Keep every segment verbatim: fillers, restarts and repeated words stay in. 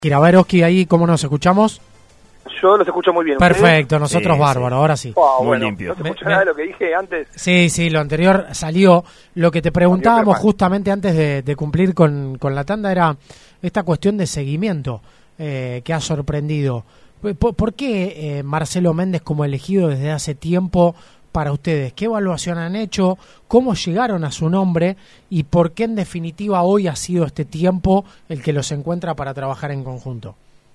Kiraverovsky, ahí, ¿cómo nos escuchamos? Yo los escucho muy bien. Perfecto, nosotros sí, bárbaro, sí. ahora sí. Oh, Muy bueno, limpio. No se escucha Me, nada me... de lo que dije antes. Sí, sí, lo anterior salió. Lo que te preguntábamos Salió, justamente antes de, de cumplir con, con la tanda era esta cuestión de seguimiento eh, que ha sorprendido. ¿Por, por qué eh, Marcelo Méndez como elegido desde hace tiempo para ustedes? ¿Qué evaluación han hecho? ¿Cómo llegaron a su nombre? ¿Y por qué en definitiva hoy ha sido este tiempo el que los encuentra para trabajar en conjunto?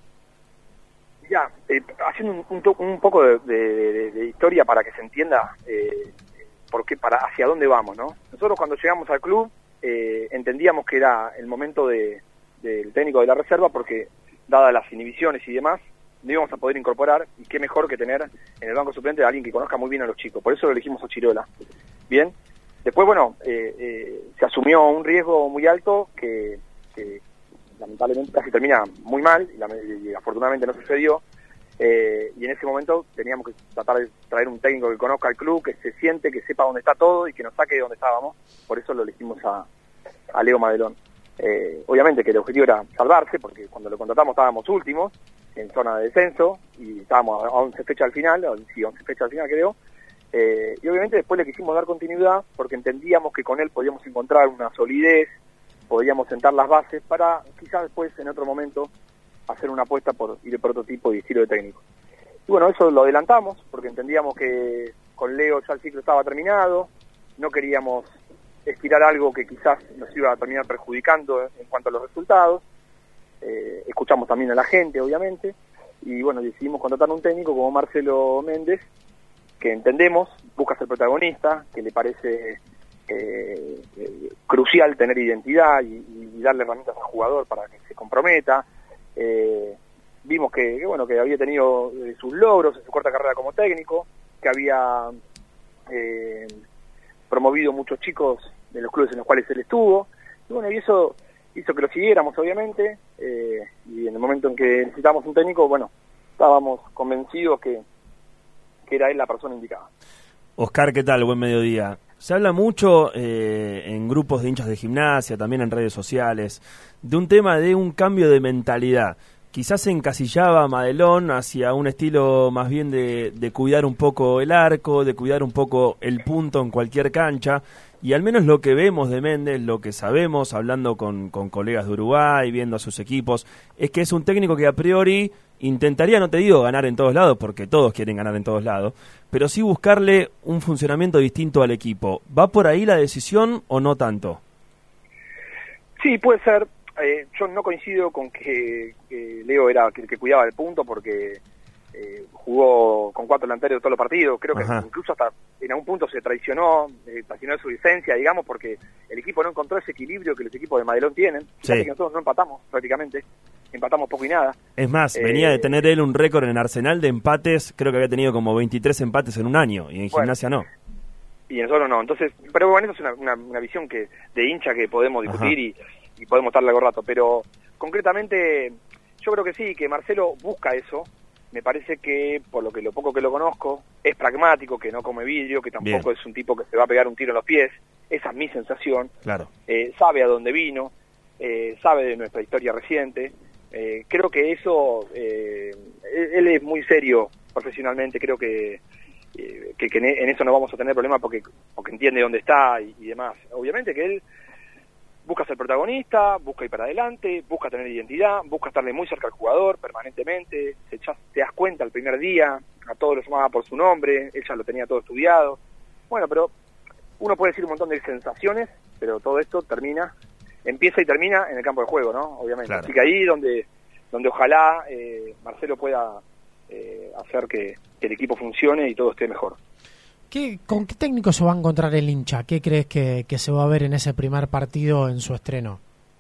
Ya, eh, haciendo un, un, to- un poco de, de, de, de historia para que se entienda eh, por qué, para hacia dónde vamos, ¿no? Nosotros cuando llegamos al club eh, entendíamos que era el momento de, del técnico de la reserva porque, dadas las inhibiciones y demás, no íbamos a poder incorporar, y qué mejor que tener en el banco suplente a alguien que conozca muy bien a los chicos. Por eso lo elegimos a Chirola. Bien, después, bueno, eh, eh, se asumió un riesgo muy alto que... que lamentablemente casi termina muy mal y, la, y afortunadamente no sucedió eh, y en ese momento teníamos que tratar de traer un técnico que conozca el club, que se siente, que sepa dónde está todo y que nos saque de donde estábamos. Por eso lo elegimos a, a Leo Madelón. Eh, obviamente que el objetivo era salvarse, porque cuando lo contratamos estábamos últimos en zona de descenso y estábamos a once fechas al final, o sí, once fechas al final creo, eh, y obviamente después le quisimos dar continuidad porque entendíamos que con él podíamos encontrar una solidez, podíamos sentar las bases para quizás después en otro momento hacer una apuesta por ir de prototipo y estilo de técnico. Y bueno, eso lo adelantamos porque entendíamos que con Leo ya el ciclo estaba terminado, no queríamos estirar algo que quizás nos iba a terminar perjudicando en cuanto a los resultados. Eh, escuchamos también a la gente, obviamente, y bueno, decidimos contratar a un técnico como Marcelo Méndez, que entendemos, busca ser protagonista, que le parece... Eh, eh, crucial tener identidad y, y darle herramientas al jugador para que se comprometa. Eh, vimos que, que bueno que había tenido eh, sus logros en su corta carrera como técnico, que había eh, promovido muchos chicos de los clubes en los cuales él estuvo, y bueno, y eso hizo que lo siguiéramos obviamente, eh, y en el momento en que necesitábamos un técnico, bueno, estábamos convencidos que, que era él la persona indicada. Oscar, ¿qué tal? Buen mediodía. Se habla mucho eh, en grupos de hinchas de Gimnasia, también en redes sociales, de un tema de un cambio de mentalidad. Quizás se encasillaba a Madelón hacia un estilo más bien de, de cuidar un poco el arco, de cuidar un poco el punto en cualquier cancha, y al menos lo que vemos de Méndez, lo que sabemos hablando con, con colegas de Uruguay, viendo a sus equipos, es que es un técnico que a priori intentaría, no te digo ganar en todos lados, porque todos quieren ganar en todos lados, pero sí buscarle un funcionamiento distinto al equipo. ¿Va por ahí la decisión o no tanto? Sí, puede ser. Eh, yo no coincido con que, que Leo era el que cuidaba el punto, porque eh, jugó con cuatro delanteros todos los partidos. Creo que Ajá. incluso hasta en algún punto se traicionó, eh, traicionó su licencia, digamos, porque el equipo no encontró ese equilibrio que los equipos de Madelón tienen. Fíjate sí. que nosotros no empatamos prácticamente. Empatamos poco y nada. Es más, eh, venía de tener él un récord en Arsenal de empates, creo que había tenido como veintitrés empates en un año, y en bueno, Gimnasia no. Y nosotros no, entonces, pero bueno, eso es una, una, una visión que de hincha que podemos discutir y, y podemos estar largo rato, pero concretamente yo creo que sí, que Marcelo busca eso. Me parece que, por lo que lo poco que lo conozco, es pragmático, que no come vidrio, que tampoco Bien. es un tipo que se va a pegar un tiro en los pies. Esa es mi sensación. Claro. Eh, sabe a dónde vino, eh, sabe de nuestra historia reciente. Eh, creo que eso, eh, él es muy serio profesionalmente, creo que, eh, que, que en eso no vamos a tener problemas porque, porque entiende dónde está y, y demás. Obviamente que él busca ser protagonista, busca ir para adelante, busca tener identidad, busca estarle muy cerca al jugador permanentemente, se, ya te das cuenta el primer día, a todos los llamaba por su nombre, él ya lo tenía todo estudiado. Bueno, pero uno puede decir un montón de sensaciones, pero todo esto termina... empieza y termina en el campo de juego, ¿no? Obviamente. Claro. Así que ahí donde donde ojalá eh, Marcelo pueda eh, hacer que, que el equipo funcione y todo esté mejor. ¿Qué, ¿Con qué técnico se va a encontrar el hincha? ¿Qué crees que, que se va a ver en ese primer partido en su estreno?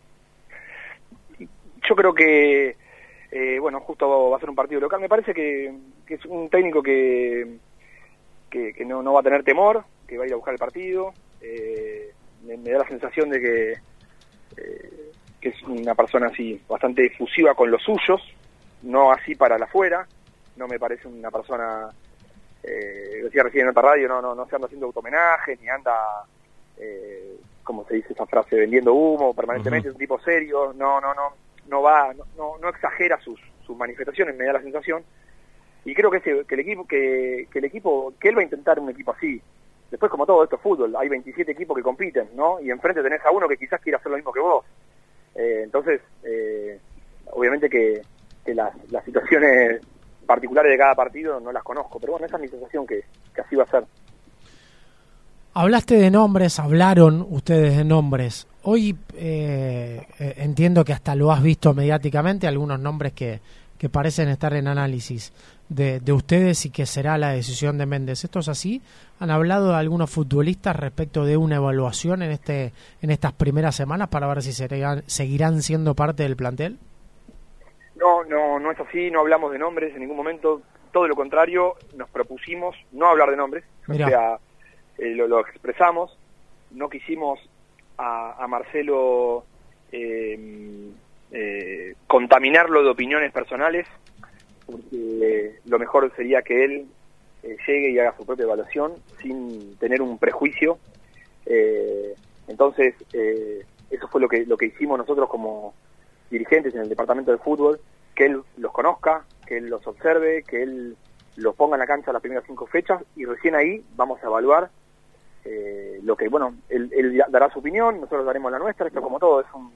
Yo creo que, eh, bueno, justo va a ser un partido local. Me parece que, que es un técnico que, que, que no, no va a tener temor, que va a ir a buscar el partido. Eh, me, me da la sensación de que Eh, que es una persona así bastante efusiva con los suyos, no así para la afuera. No me parece una persona, eh, decía recién en otra radio, no no no se anda haciendo automenaje ni anda eh, como se dice esa frase, vendiendo humo permanentemente. Uh-huh. Es un tipo serio, no no no no va, no, no, no exagera sus, sus manifestaciones, me da la sensación, y creo que, ese, que el equipo, que, que el equipo, que él va a intentar un equipo así. Después, como todo esto es fútbol, hay veintisiete equipos que compiten, ¿no? Y enfrente tenés a uno que quizás quiera hacer lo mismo que vos. Eh, entonces, eh, obviamente que, que las, las situaciones particulares de cada partido no las conozco, pero bueno, esa es mi sensación, que, que así va a ser. Hablaste de nombres, hablaron ustedes de nombres. Hoy eh, eh, entiendo que hasta lo has visto mediáticamente, algunos nombres que, que parecen estar en análisis de, de ustedes y que será la decisión de Méndez. ¿Esto es así? ¿Han hablado de algunos futbolistas respecto de una evaluación en este en estas primeras semanas para ver si serán, seguirán siendo parte del plantel? No, no, no es así, no hablamos de nombres en ningún momento, todo lo contrario, nos propusimos no hablar de nombres, Mirá. o sea, eh, lo, lo expresamos, no quisimos a, a Marcelo eh, eh, contaminarlo de opiniones personales, porque lo mejor sería que él eh, llegue y haga su propia evaluación sin tener un prejuicio. Eh, entonces, eh, eso fue lo que lo que hicimos nosotros como dirigentes en el departamento de fútbol, que él los conozca, que él los observe, que él los ponga en la cancha las primeras cinco fechas, y recién ahí vamos a evaluar eh, lo que, bueno, él, él dará su opinión, nosotros daremos la nuestra. Esto, como todo, es un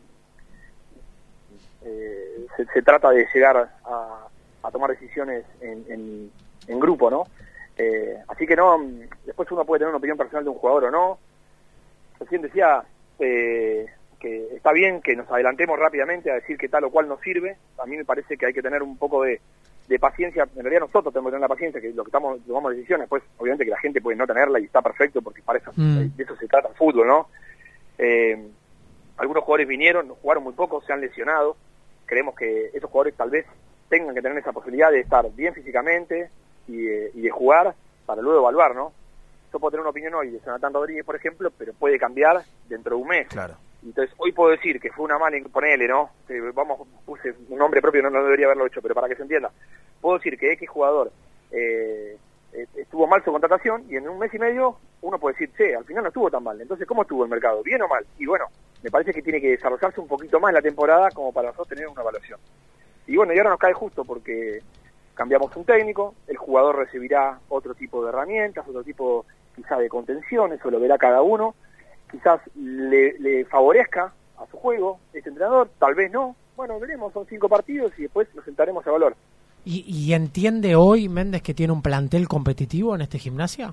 eh, se, se trata de llegar a, a tomar decisiones en, en, en grupo, ¿no? Eh, así que no, después uno puede tener una opinión personal de un jugador o no. Recién decía eh, que está bien que nos adelantemos rápidamente a decir que tal o cual nos sirve. A mí me parece que hay que tener un poco de, de paciencia. En realidad nosotros tenemos que tener la paciencia, que lo que estamos tomamos decisiones, pues obviamente que la gente puede no tenerla y está perfecto, porque para eso, mm. de eso se trata el fútbol, ¿no? Eh, algunos jugadores vinieron, jugaron muy poco, se han lesionado. Creemos que esos jugadores tal vez tengan que tener esa posibilidad de estar bien físicamente y de, y de jugar para luego evaluar, ¿no? Yo puedo tener una opinión hoy de Jonathan Rodríguez, por ejemplo, pero puede cambiar dentro de un mes. Claro. Entonces, hoy puedo decir que fue una mala, ponele, ¿no? Eh, vamos, puse un nombre propio, no, no debería haberlo hecho, pero para que se entienda. Puedo decir que X jugador eh, estuvo mal su contratación, y en un mes y medio uno puede decir, che, al final no estuvo tan mal. Entonces, ¿cómo estuvo el mercado? ¿Bien o mal? Y bueno, me parece que tiene que desarrollarse un poquito más la temporada como para nosotros tener una evaluación. Y bueno, y ahora nos cae justo porque cambiamos un técnico, el jugador recibirá otro tipo de herramientas, otro tipo quizás de contención, eso lo verá cada uno. Quizás le, le favorezca a su juego este entrenador, tal vez no. Bueno, veremos, son cinco partidos y después nos sentaremos a evaluar. ¿Y, y entiende hoy Méndez que tiene un plantel competitivo en este Gimnasia?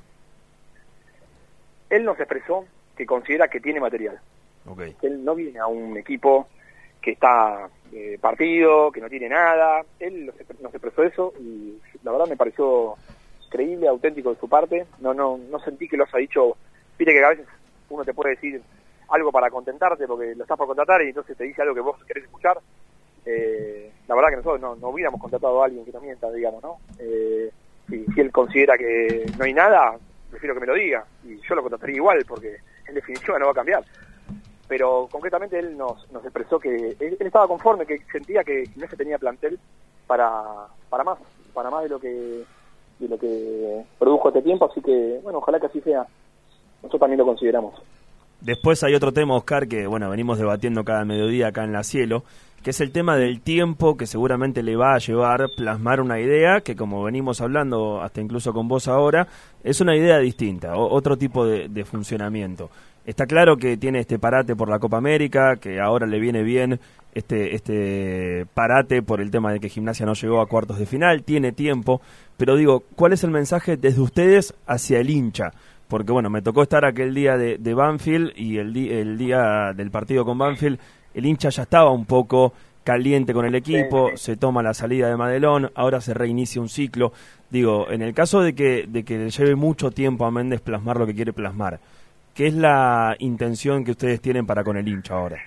Él nos expresó que considera que tiene material. Okay. Que él no viene a un equipo que está eh, partido, que no tiene nada. Él nos expresó eso y la verdad me pareció creíble, auténtico de su parte. No no no sentí que lo haya dicho. Viste que a veces uno te puede decir algo para contentarte porque lo estás por contratar y entonces te dice algo que vos querés escuchar. Eh, la verdad que nosotros no, no hubiéramos contratado a alguien que no mienta, digamos, ¿no? Eh, si, si él considera que no hay nada, prefiero que me lo diga y yo lo contrataría igual porque en definitiva no va a cambiar. Pero concretamente él nos, nos expresó que él, él estaba conforme, que sentía que no se tenía plantel para para más, para más de lo que de lo que produjo este tiempo, así que bueno, ojalá que así sea. Nosotros también lo consideramos. Después hay otro tema, Oscar, que bueno, venimos debatiendo cada mediodía acá en La Cielo, que es el tema del tiempo que seguramente le va a llevar plasmar una idea que, como venimos hablando hasta incluso con vos ahora, es una idea distinta, o, otro tipo de, de funcionamiento. Está claro que tiene este parate por la Copa América, que ahora le viene bien este este parate por el tema de que Gimnasia no llegó a cuartos de final, tiene tiempo, pero digo, ¿cuál es el mensaje desde ustedes hacia el hincha? Porque bueno, me tocó estar aquel día de, de Banfield y el, di, el día del partido con Banfield, el hincha ya estaba un poco caliente con el equipo, sí, sí. Se toma la salida de Madelón, ahora se reinicia un ciclo. Digo, en el caso de que, de que le lleve mucho tiempo a Méndez plasmar lo que quiere plasmar, ¿qué es la intención que ustedes tienen para con el hincha ahora?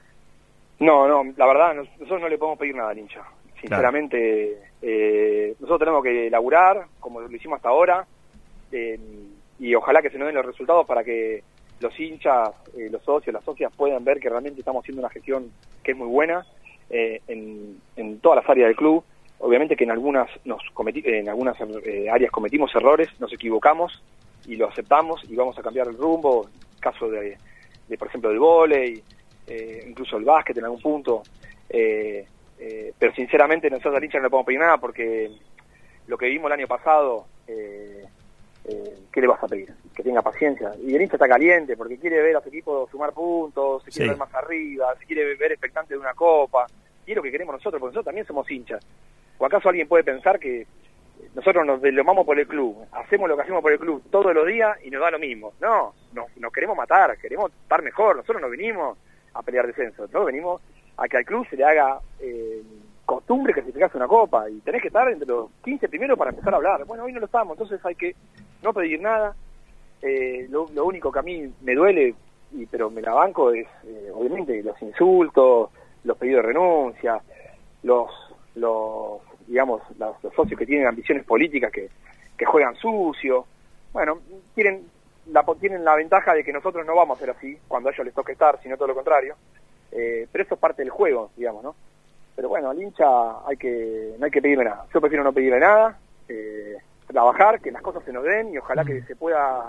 No, no, la verdad, nosotros no le podemos pedir nada al hincha. Sinceramente, claro. eh, nosotros tenemos que laburar, como lo hicimos hasta ahora, eh, y ojalá que se nos den los resultados para que los hinchas, eh, los socios, las socias puedan ver que realmente estamos haciendo una gestión que es muy buena eh, en, en todas las áreas del club. Obviamente que en algunas nos cometí, en algunas eh, áreas cometimos errores, nos equivocamos y lo aceptamos y vamos a cambiar el rumbo. Caso de, de por ejemplo, del vóley, eh, incluso el básquet en algún punto. eh, eh, pero sinceramente nosotros al hincha no le podemos pedir nada porque lo que vimos el año pasado, eh, eh, ¿qué le vas a pedir? Que tenga paciencia. Y el hincha está caliente porque quiere ver a su equipo sumar puntos, se quiere Sí. ver más arriba, se quiere ver expectante de una copa, y es lo que queremos nosotros, porque nosotros también somos hinchas. ¿O acaso alguien puede pensar que nosotros nos deslomamos por el club, hacemos lo que hacemos por el club todos los días y nos da lo mismo? No, nos, nos queremos matar, queremos estar mejor. Nosotros no venimos a pelear descenso, nosotros venimos a que al club se le haga eh, costumbre que se te hace una copa y tenés que estar entre los quince primeros para empezar a hablar. Bueno, hoy no lo estamos, entonces hay que no pedir nada. Eh, lo, lo único que a mí me duele, y pero me la banco, es eh, obviamente los insultos, los pedidos de renuncia, los, los digamos, los, los socios que tienen ambiciones políticas que, que juegan sucio. Bueno, tienen la, tienen la ventaja de que nosotros no vamos a ser así cuando a ellos les toque estar, sino todo lo contrario. Eh, pero eso es parte del juego, digamos, ¿no? Pero bueno, al hincha hay que no hay que pedirle nada. Yo prefiero no pedirle nada, eh, trabajar, que las cosas se nos den y ojalá que se pueda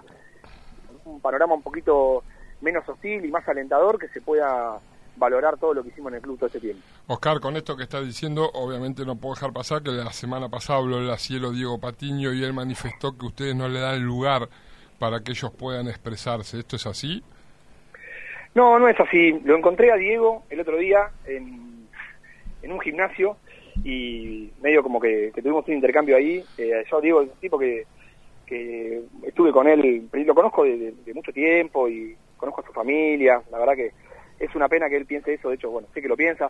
un panorama un poquito menos hostil y más alentador, que se pueda valorar todo lo que hicimos en el club todo este tiempo. Oscar, con esto que estás diciendo, obviamente no puedo dejar pasar que la semana pasada habló el cielo Diego Patiño y él manifestó que ustedes no le dan lugar para que ellos puedan expresarse. ¿Esto es así? No, no es así. Lo encontré a Diego el otro día en, en un gimnasio y medio como que, que tuvimos un intercambio ahí. Eh, yo, Diego, es un tipo que, que estuve con él, lo conozco de, de, de mucho tiempo y conozco a su familia. La verdad que es una pena que él piense eso, de hecho, bueno, sé que lo piensa.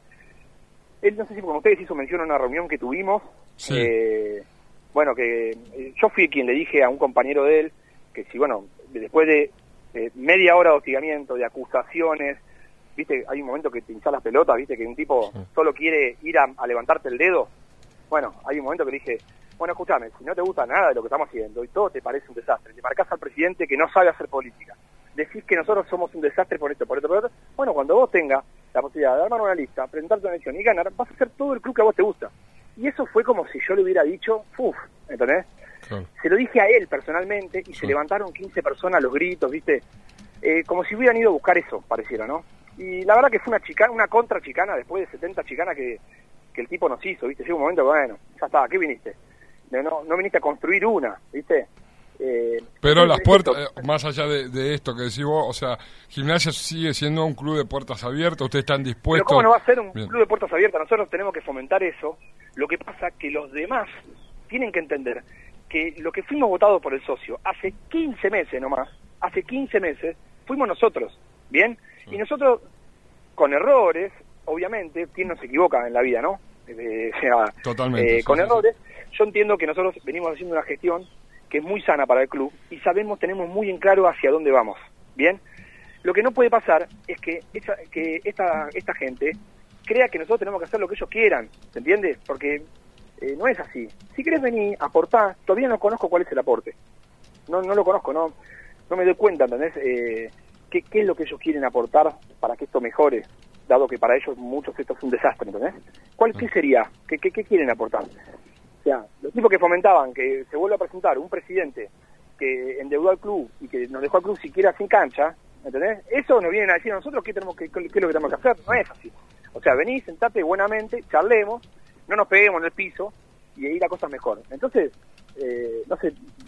Él, no sé si con ustedes hizo mención a una reunión que tuvimos. Sí. Eh, bueno, que eh, yo fui quien le dije a un compañero de él que si, bueno, después de eh, media hora de hostigamiento, de acusaciones, viste, hay un momento que te hinchas las pelotas, viste, que un tipo sí. solo quiere ir a, a levantarte el dedo. Bueno, hay un momento que le dije, bueno, escúchame, si no te gusta nada de lo que estamos haciendo y todo te parece un desastre, le marcás al presidente que no sabe hacer política, decís que nosotros somos un desastre por esto, por esto, por esto, bueno, cuando vos tengas la posibilidad de armar una lista, presentarte una elección y ganar, vas a hacer todo el club que a vos te gusta. Y eso fue como si yo le hubiera dicho, uff, ¿entendés? Claro. Se lo dije a él personalmente y sí. se levantaron quince personas a los gritos, ¿viste? Eh, como si hubieran ido a buscar eso, pareciera, ¿no? Y la verdad que fue una chicana, una contra chicana después de setenta chicanas que, que el tipo nos hizo, ¿viste? Llega un momento que, bueno, ya está, ¿qué viniste? No, no viniste a construir una, ¿viste? Eh, Pero las puertas, eh, más allá de, de esto que decís vos, o sea, Gimnasia sigue siendo un club de puertas abiertas, ustedes están dispuestos... Pero ¿cómo no va a ser un Bien. club de puertas abiertas? Nosotros tenemos que fomentar eso. Lo que pasa es que los demás tienen que entender que lo que fuimos votados por el socio hace quince meses nomás, hace quince meses, fuimos nosotros, ¿bien? Sí. Y nosotros, con errores, obviamente, quien no se equivoca en la vida, ¿no? Eh, o sea, Totalmente. Eh, sí, con sí, errores, sí. Yo entiendo que nosotros venimos haciendo una gestión que es muy sana para el club y sabemos, tenemos muy en claro hacia dónde vamos, ¿bien? Lo que no puede pasar es que esa, que esta, esta gente crea que nosotros tenemos que hacer lo que ellos quieran, ¿se entiende? Porque eh, no es así. Si querés venir, aportar, todavía no conozco cuál es el aporte. No no lo conozco, no no me doy cuenta, ¿entendés? Eh, ¿qué, ¿Qué es lo que ellos quieren aportar para que esto mejore? Dado que para ellos muchos esto es un desastre, ¿entendés? ¿Cuál qué sería? ¿Qué, qué, qué quieren aportar? O sea, los tipos que fomentaban que se vuelva a presentar un presidente que endeudó al club y que nos dejó al club siquiera sin cancha, ¿entendés? Eso nos vienen a decir a nosotros qué, tenemos que, qué es lo que tenemos que hacer. No es así. O sea, vení, sentate buenamente, charlemos, no nos peguemos en el piso y ahí la cosa es mejor. Entonces, eh, no sé,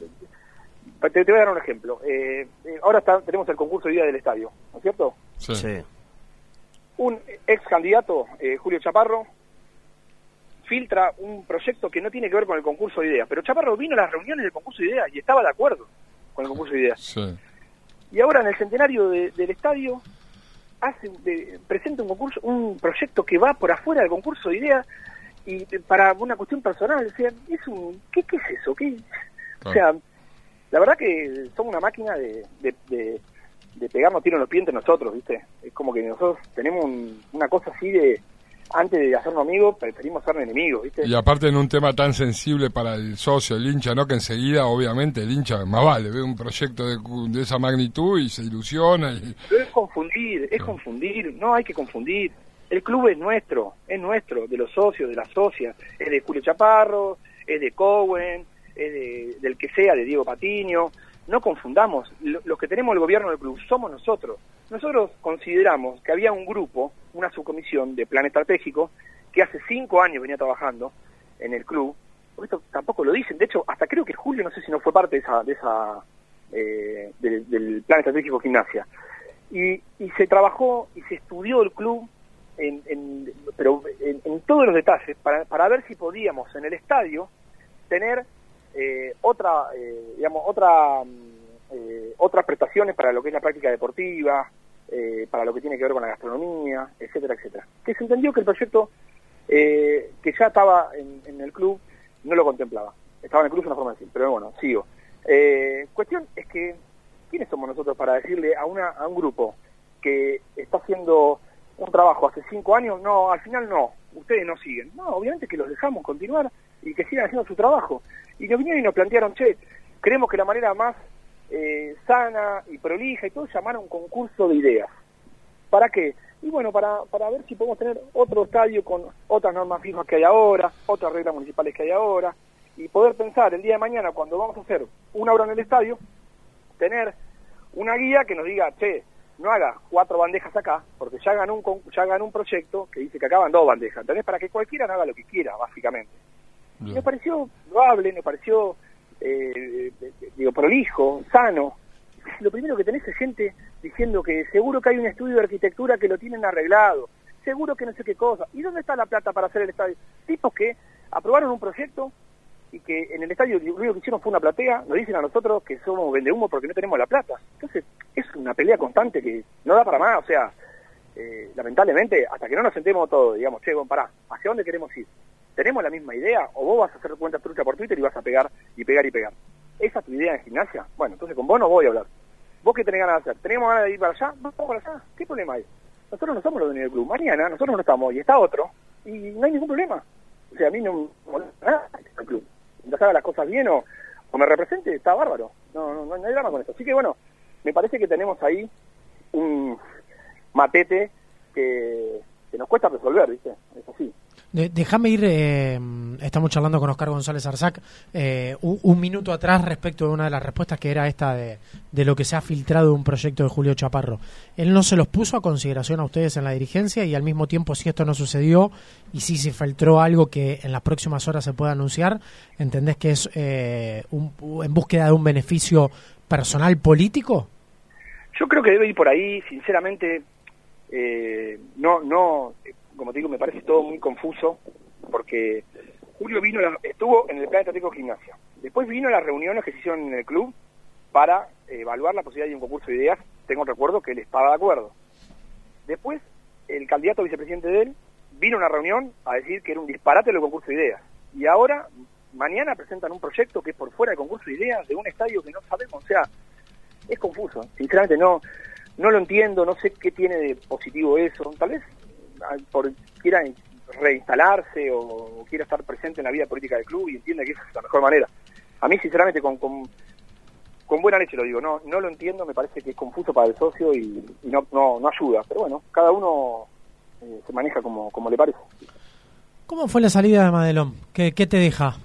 te, te voy a dar un ejemplo. Eh, ahora está, tenemos el concurso de idea del estadio, ¿no es cierto? Sí. sí. Un ex candidato, eh, Julio Chaparro, filtra un proyecto que no tiene que ver con el concurso de ideas, pero Chaparro vino a las reuniones del concurso de ideas y estaba de acuerdo con el concurso de ideas. Sí. Y ahora en el centenario de, del estadio hace de, presenta un concurso, un proyecto que va por afuera del concurso de ideas y para una cuestión personal. O sea, es un ¿qué, qué es eso? ¿Qué? O sea, la verdad que somos una máquina de, de, de, de pegarnos tiros en los pies entre nosotros, ¿viste? Es como que nosotros tenemos un, una cosa así de antes de hacernos amigos, preferimos ser enemigos, ¿viste? Y aparte en un tema tan sensible para el socio, el hincha, ¿no? Que enseguida, obviamente, el hincha más vale, ve un proyecto de, de esa magnitud y se ilusiona. Y... Pero es confundir, es no. confundir, no hay que confundir. El club es nuestro, es nuestro, de los socios, de las socias. Es de Julio Chaparro, es de Cowen, es de, del que sea, de Diego Patiño. no confundamos, los que tenemos el gobierno del club somos nosotros. Nosotros consideramos que había un grupo, una subcomisión de plan estratégico, que hace cinco años venía trabajando en el club. Esto tampoco lo dicen, de hecho, hasta creo que Julio, no sé si no fue parte de esa, de esa eh, de, del plan estratégico Gimnasia. Y, y se trabajó y se estudió el club, en, en, pero en, en todos los detalles, para, para ver si podíamos en el estadio tener eh, otra, eh, digamos, otra, eh, otras prestaciones para lo que es la práctica deportiva, eh, para lo que tiene que ver con la gastronomía, etcétera, etcétera. Que se entendió que el proyecto eh, que ya estaba en, en el club no lo contemplaba. Estaba en el club es una forma de decir, pero bueno, sigo. Eh, cuestión es que, ¿quiénes somos nosotros para decirle a una a un grupo que está haciendo un trabajo hace cinco años, no, al final no, ustedes no siguen? No, obviamente que los dejamos continuar y que sigan haciendo su trabajo. Y nos vinieron y nos plantearon, che, creemos que la manera más eh, sana y prolija y todo es llamar a un concurso de ideas. ¿Para qué? Y bueno, para, para ver si podemos tener otro estadio con otras normas fijas que hay ahora, otras reglas municipales que hay ahora, y poder pensar el día de mañana, cuando vamos a hacer una obra en el estadio, tener una guía que nos diga, che, no haga cuatro bandejas acá, porque ya ganó un, ya ganó un proyecto que dice que acaban dos bandejas, ¿entendés? Para que cualquiera no haga lo que quiera, básicamente. Y me pareció loable, me pareció, eh, digo, prolijo, sano. Lo primero que tenés es gente diciendo que seguro que hay un estudio de arquitectura que lo tienen arreglado, seguro que no sé qué cosa. ¿Y dónde está la plata para hacer el estadio? Tipos que aprobaron un proyecto y que en el estadio lo único que hicieron fue una platea, nos dicen a nosotros que somos vendehumo porque no tenemos la plata. Entonces, es una pelea constante que no da para más, o sea, eh, lamentablemente, hasta que no nos sentemos todos, digamos, che, bueno, pará, ¿hacia dónde queremos ir? ¿Tenemos la misma idea? ¿O vos vas a hacer cuentas trucha por Twitter y vas a pegar y pegar y pegar? ¿Esa es tu idea en Gimnasia? Bueno, entonces con vos no voy a hablar. ¿Vos qué tenés ganas de hacer? ¿Tenemos ganas de ir para allá? Vamos para allá. ¿Qué problema hay? Nosotros no somos los dueños del club. Mañana nosotros no estamos y está otro y no hay ningún problema. O sea, a mí no me molesta nada el club. Mientras haga las cosas bien o, o me represente, está bárbaro. No, no, no hay drama con esto. Así que bueno, me parece que tenemos ahí un matete que, que nos cuesta resolver, ¿viste? Es así. De, déjame ir, eh, estamos charlando con Oscar González Arzac, eh, un, un minuto atrás respecto de una de las respuestas que era esta de, de lo que se ha filtrado de un proyecto de Julio Chaparro. Él no se los puso a consideración a ustedes en la dirigencia y al mismo tiempo, si esto no sucedió y si se filtró algo que en las próximas horas se pueda anunciar, ¿entendés que es eh, un, en búsqueda de un beneficio personal político? Yo creo que debe ir por ahí, sinceramente, eh, no, no... como te digo, me parece todo muy confuso, porque Julio vino, la, estuvo en el plan estratégico Gimnasia, después vino a las reuniones que se hicieron en el club para eh, evaluar la posibilidad de un concurso de ideas. Tengo recuerdo que él estaba de acuerdo. Después, el candidato a vicepresidente de él vino a una reunión a decir que era un disparate el concurso de ideas, y ahora, mañana presentan un proyecto que es por fuera del concurso de ideas, de un estadio que no sabemos. O sea, es confuso, sinceramente no, no lo entiendo, no sé qué tiene de positivo eso. Tal vez por quiera reinstalarse o quiera estar presente en la vida política del club y entiende que esa es la mejor manera. A mí, sinceramente, con, con, con buena leche lo digo, no no lo entiendo, me parece que es confuso para el socio y, y no, no no ayuda, pero bueno, cada uno eh, se maneja como, como le parece. ¿Cómo fue la salida de Madelón? ¿Qué, qué te deja?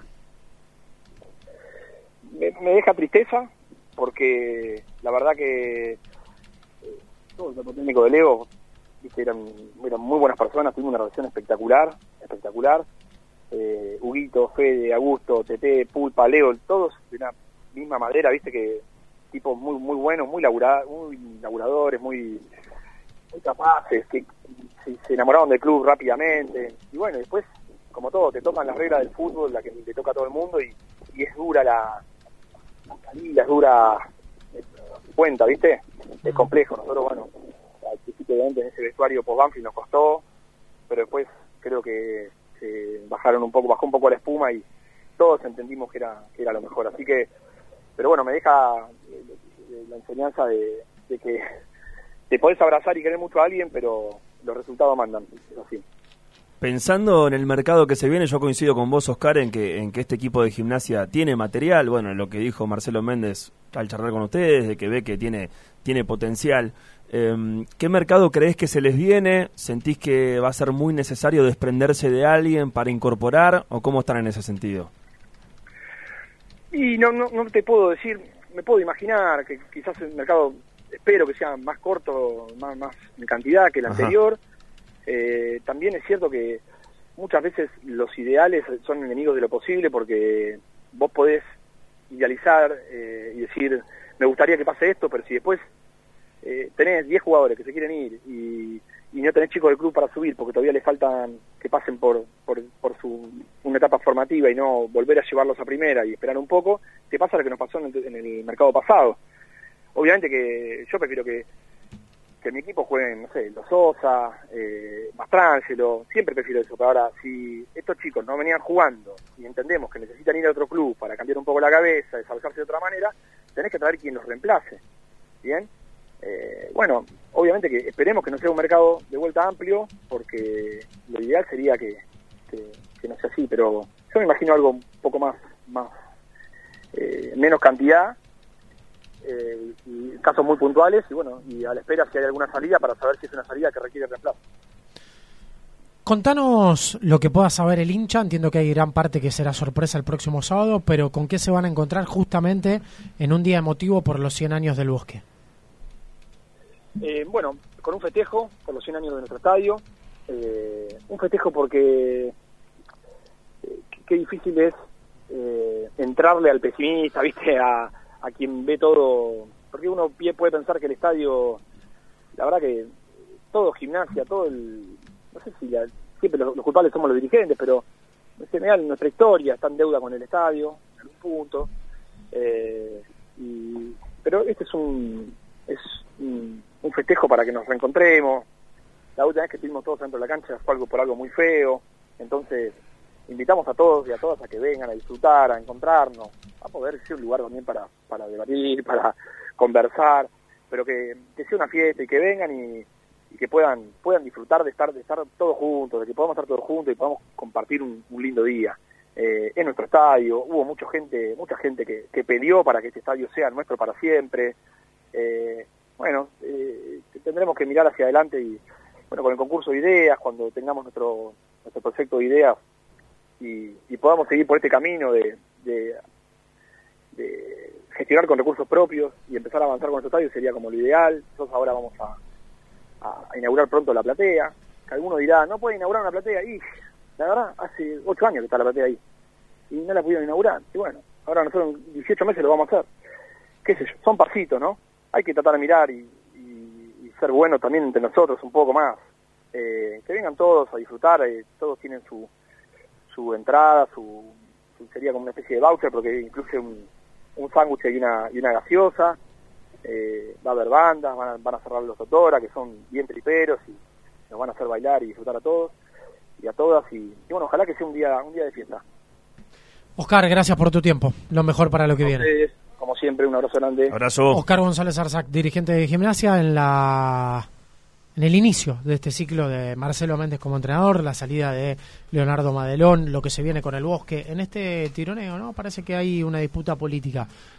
Me, me deja tristeza, porque la verdad que eh, todo el cuerpo técnico de Leo, ¿viste? Eran, eran muy buenas personas, tuvimos una relación espectacular, espectacular. Eh, Huguito, Fede, Augusto, Tete, Pulpa, Leo, todos de una misma madera, viste, que tipos muy muy buenos, muy labura, muy laburadores, muy, muy capaces, que se, se enamoraron del club rápidamente. Y bueno, después, como todo, te tocan las reglas del fútbol, la que le toca a todo el mundo, y, y es dura la, la salida, es dura eh, cuenta, viste, es complejo. Nosotros, bueno, al principio obviamente en ese vestuario post-Banfield nos costó, pero después creo que se bajaron un poco, bajó un poco la espuma y todos entendimos que era que era lo mejor. Así que, pero bueno, me deja la enseñanza de, de que te podés abrazar y querer mucho a alguien, pero los resultados mandan, es así. Pensando en el mercado que se viene, yo coincido con vos, Oscar, en que en que este equipo de Gimnasia tiene material. Bueno, lo que dijo Marcelo Méndez al charlar con ustedes, de que ve que tiene tiene potencial. Eh, ¿Qué mercado creés que se les viene? ¿Sentís que va a ser muy necesario desprenderse de alguien para incorporar? ¿O cómo están en ese sentido? Y no no, no te puedo decir. me puedo imaginar que quizás el mercado, espero que sea más corto, más, más en cantidad que el Ajá. anterior. Eh, también es cierto que muchas veces los ideales son enemigos de lo posible, porque vos podés idealizar eh, y decir, me gustaría que pase esto, pero si después eh, tenés diez jugadores que se quieren ir y, y no tenés chicos del club para subir porque todavía les faltan que pasen por, por, por su, una etapa formativa y no volver a llevarlos a primera y esperar un poco, te pasa lo que nos pasó en el, en el mercado pasado. Obviamente que yo prefiero que, que mi equipo juegue, no sé, los Sosa, eh, Mastrangelo, siempre prefiero eso, pero ahora, si estos chicos no venían jugando y entendemos que necesitan ir a otro club para cambiar un poco la cabeza, desarrollarse de otra manera, tenés que traer quien los reemplace, ¿bien? Eh, bueno, obviamente que esperemos que no sea un mercado de vuelta amplio, porque lo ideal sería que, que, que no sea así, pero yo me imagino algo un poco más, más eh, menos cantidad, eh, y casos muy puntuales, y bueno, y a la espera si hay alguna salida para saber si es una salida que requiere reemplazo. Contanos lo que pueda saber el hincha. Entiendo que hay gran parte que será sorpresa el próximo sábado, pero ¿con qué se van a encontrar justamente en un día emotivo por los cien años del Bosque? Eh, bueno, con un festejo por los cien años de nuestro estadio, eh, un festejo porque eh, qué difícil es eh, entrarle al pesimista, viste, a, a quien ve todo, porque uno puede pensar que el estadio, la verdad que todo Gimnasia, todo el, no sé si la, siempre los, los culpables somos los dirigentes, pero en general nuestra historia está en deuda con el estadio, en algún punto, eh, y, pero este es un es un, un festejo para que nos reencontremos. La última vez que estuvimos todos dentro de la cancha fue algo por algo muy feo, entonces invitamos a todos y a todas a que vengan a disfrutar, a encontrarnos, a poder ser un lugar también para, para debatir, para conversar, pero que, que sea una fiesta y que vengan y, y que puedan puedan disfrutar de estar de estar todos juntos, de que podamos estar todos juntos y podamos compartir un, un lindo día. Eh, en nuestro estadio hubo mucha gente mucha gente que, que peleó para que este estadio sea nuestro para siempre. Eh, bueno, eh, tendremos que mirar hacia adelante y, bueno, con el concurso de ideas, cuando tengamos nuestro nuestro proyecto de ideas y, y podamos seguir por este camino de, de, de gestionar con recursos propios y empezar a avanzar con nuestro estadio, sería como lo ideal. Nosotros ahora vamos a, a inaugurar pronto la platea, que alguno dirá, no puede inaugurar una platea, y la verdad, hace ocho años que está la platea ahí, y no la pudieron inaugurar, y bueno, ahora nosotros en dieciocho meses lo vamos a hacer, qué sé yo, son pasitos, ¿no? Hay que tratar de mirar y, y, y ser buenos también entre nosotros un poco más, eh, que vengan todos a disfrutar, eh, todos tienen su su entrada, su, su sería como una especie de voucher, porque incluye un, un sándwich y una, y una gaseosa, eh, va a haber bandas, van a, van a cerrar los Totora, que son bien triperos, y nos van a hacer bailar y disfrutar a todos, y a todas, y, y bueno, ojalá que sea un día un día de fiesta. Oscar, gracias por tu tiempo, lo mejor para lo que viene. Ustedes, como siempre, un abrazo grande. Abrazo. Oscar González Arzac, dirigente de Gimnasia, en la en el inicio de este ciclo de Marcelo Méndez como entrenador, la salida de Leonardo Madelón, lo que se viene con el Bosque. En este tironeo, ¿no? Parece que hay una disputa política.